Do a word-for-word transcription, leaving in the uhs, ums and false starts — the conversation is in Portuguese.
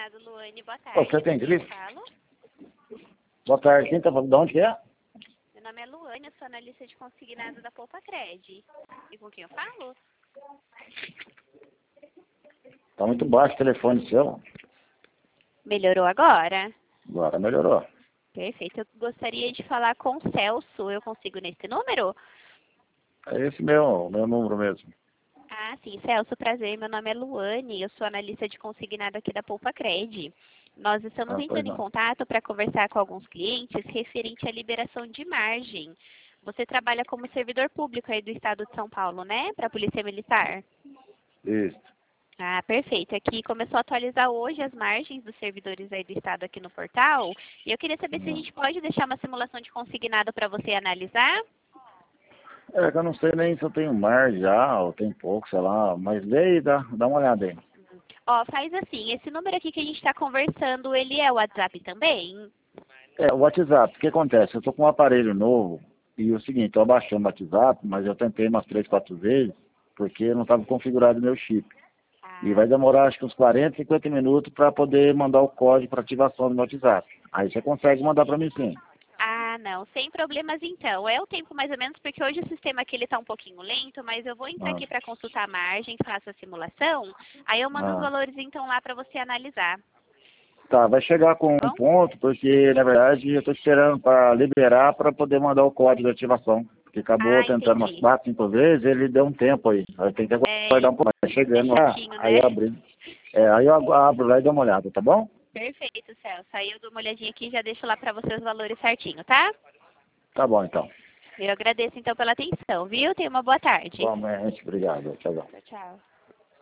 Consignado, Luane, boa tarde. Ô, você tem Quem eu grife? falo? Boa tarde, quem tá falando? De onde que é? Meu nome é Luane, eu sou analista de consignado da Poupa Cred. E com quem eu falo? Tá muito baixo o telefone seu. Melhorou agora? Agora melhorou. Perfeito. Eu gostaria de falar com o Celso. Eu consigo nesse número? É esse meu, meu número mesmo. Ah, sim. Celso, prazer. Meu nome é Luane. Eu sou analista de consignado aqui da Poupa Cred. Nós estamos Ah, pois entrando em não. contato para conversar com alguns clientes referente à liberação de margem. Você trabalha como servidor público aí do estado de São Paulo, né? Para a Polícia Militar. Isso. Ah, perfeito. Aqui começou a atualizar hoje as margens dos servidores aí do estado aqui no portal. E eu queria saber se a Não. gente pode deixar uma simulação de consignado para você analisar. É que eu não sei nem se eu tenho mar já, ou tem pouco, sei lá. Mas lê aí, dá, dá uma olhada aí. Ó, faz assim, esse número aqui que a gente está conversando, ele é o WhatsApp também? É, o WhatsApp, o que acontece? Eu tô com um aparelho novo, e é o seguinte, eu baixei o WhatsApp, mas eu tentei umas três, quatro vezes, porque não estava configurado o meu chip. E Ah, vai demorar acho que uns quarenta, cinquenta minutos para poder mandar o código para ativação do meu WhatsApp. Aí você consegue mandar para mim sim. ah, não, sem problemas então. É o tempo mais ou menos, porque hoje o sistema aqui ele está um pouquinho lento, mas eu vou entrar Ah, aqui para consultar a margem, faço a simulação, aí eu mando os ah. valores então lá para você analisar, Tá, vai chegar com tá um bom? ponto, porque na verdade eu estou esperando para liberar para poder mandar o código de ativação. Porque acabou Ah, tentando umas entendi. quatro, cinco vezes, ele deu um tempo aí. Aí tem que É, aguardar um pouco. Vai é chegando lá, chatinho, aí né? eu abri. É, aí eu agu- abro lá e dou uma olhada, tá bom? Perfeito, Celso. Aí eu dou uma olhadinha aqui e já deixo lá para você os valores certinho, tá? Tá bom então. Eu agradeço então pela atenção, viu? Tenha uma boa tarde. Igualmente, obrigado. Tchau, tchau. Tchau, tchau.